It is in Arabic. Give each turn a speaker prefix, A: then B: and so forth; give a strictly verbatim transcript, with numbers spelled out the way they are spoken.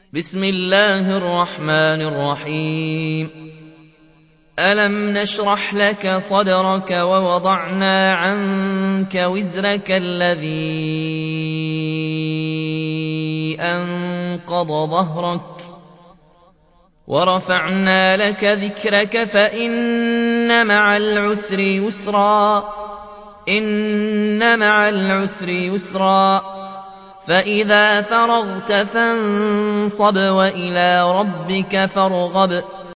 A: بسم الله الرحمن الرحيم ألم نشرح لك صدرك ووضعنا عنك وزرك الذي أنقض ظهرك ورفعنا لك ذكرك فإن مع العسر يسرا إن مع العسر يسرا فإذا فرغت فانصب وإلى ربك فارغب